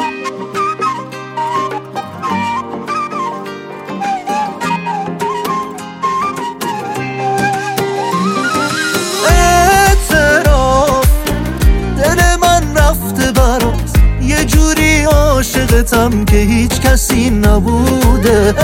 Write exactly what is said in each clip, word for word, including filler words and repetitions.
عاشقتم که هیچ کسی نبوده.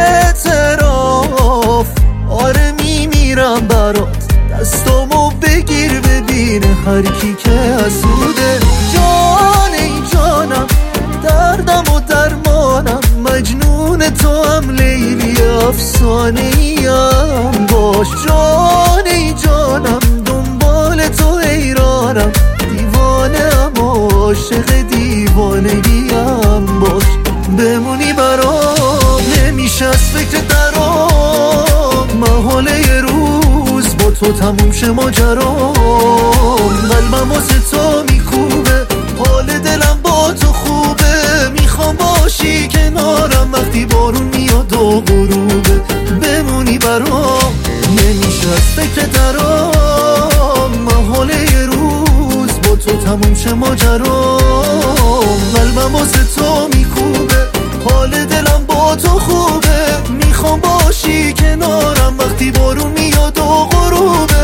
اعتراف آره میمیرم برات، دستامو بگیر ببینه هر کی که حسوده. جان ای جانم دردم و درمانم، مجنون تو هم لیلی افسانه ایم باش. جان ای جانم دنبال تو حیرانم، دیوانه ام عاشق دیوانگیم باش. بمونی برام نمیشه از فکر درام، محاله یه روز با تو تموم شه ماجرام. قلبم واسه تو میکوبه، حال دلم با تو خوبه، میخوام باشی کنارم وقتی بارون میاد و غروبه. بمونی برام نمیشه از فکر درام، محاله یه روز با تو تموم شه ماجرام. قلبم واسه تو میکوبه، حال دلم با تو خوبه، میخوام باشی کنارم وقتی بارون میاد و غروبه.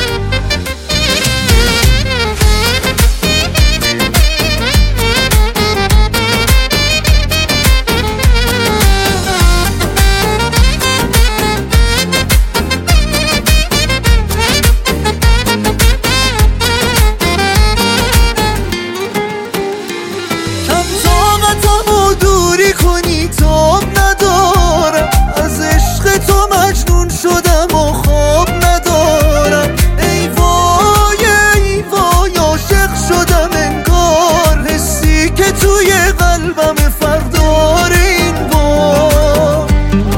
کنی تاب ندارم، از عشق تو مجنون شدم و خواب ندارم. ای وای ای وای عاشق شدم انگار، حسی که توی قلبم فردار این بار.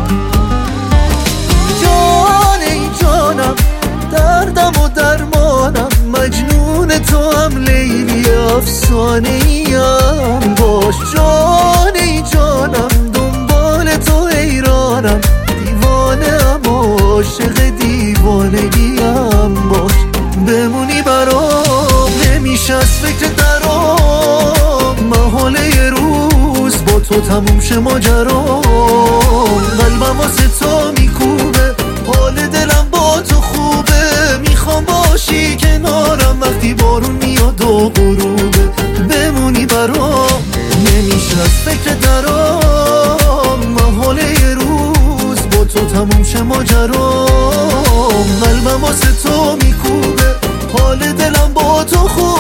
جان ای جانم دردم و درمانم، مجنون تو هم لیلی افسانه ایم باش. جان ای جانم دنبال تو حیرانم، دیوانه ام عاشق دیوانگیم باش. بمونی برام نمیشه از فکر درام، محاله یه روز با تو تموم شه ماجرام. قلبم واسه تو میکوبه، حال دلم با تو خوبه، میخوام باشی کنارم وقتی بارون میاد و غروبه. بمونی برام نمیشه از فکر درام، محاله یه روز با تو تموم شه ماجرام. قلبم واسه تو میکوبه، حال دلم با تو خوبه.